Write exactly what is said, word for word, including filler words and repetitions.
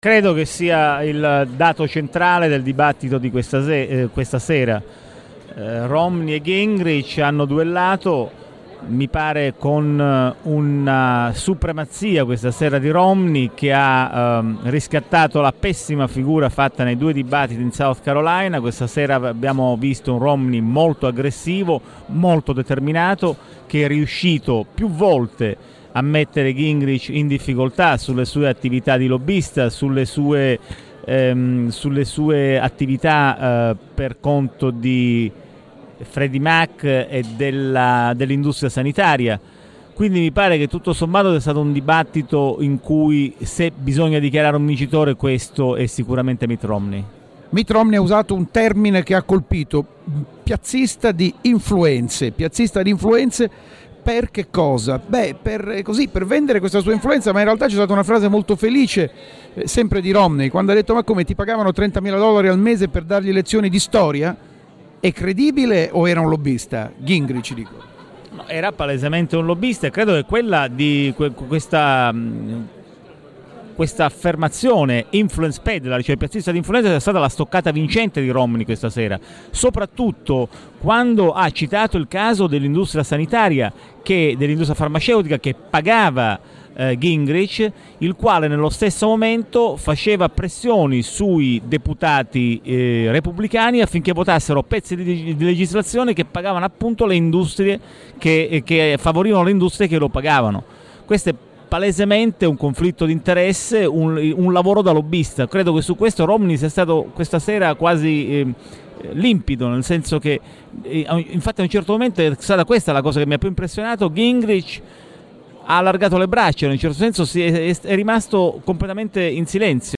Credo che sia il dato centrale del dibattito di questa, se- eh, questa sera. Eh, Romney e Gingrich hanno duellato, mi pare con eh, una supremazia questa sera di Romney, che ha ehm, riscattato la pessima figura fatta nei due dibattiti in South Carolina. Questa sera abbiamo visto un Romney molto aggressivo, molto determinato, che è riuscito più volte a mettere Gingrich in difficoltà sulle sue attività di lobbista, sulle sue, ehm, sulle sue attività eh, per conto di Freddie Mac e della, dell'industria sanitaria. Quindi mi pare che tutto sommato sia stato un dibattito in cui, se bisogna dichiarare un vincitore, questo è sicuramente Mitt Romney. Mitt Romney ha usato un termine che ha colpito: piazzista di influenze. Piazzista di influenze per che cosa? Beh, per, così, per vendere questa sua influenza, ma in realtà c'è stata una frase molto felice, eh, sempre di Romney, quando ha detto: ma come, ti pagavano trentamila dollari al mese per dargli lezioni di storia? È credibile o era un lobbista? Gingrich, dico. No, era palesemente un lobbista, e credo che quella di que- questa... Mh, questa affermazione influence peddler, cioè piazzista di influenza, sia stata la stoccata vincente di Romney questa sera, soprattutto quando ha citato il caso dell'industria sanitaria, che, dell'industria farmaceutica, che pagava eh, Gingrich, il quale nello stesso momento faceva pressioni sui deputati eh, repubblicani affinché votassero pezzi di, di legislazione che pagavano appunto le industrie, che, che favorivano le industrie che lo pagavano. Questo è palesemente un conflitto di interesse, un, un lavoro da lobbista. Credo che su questo Romney sia stato questa sera quasi eh, limpido, nel senso che eh, infatti a un certo momento è stata questa la cosa che mi ha più impressionato: Gingrich ha allargato le braccia, in un certo senso si è, è rimasto completamente in silenzio.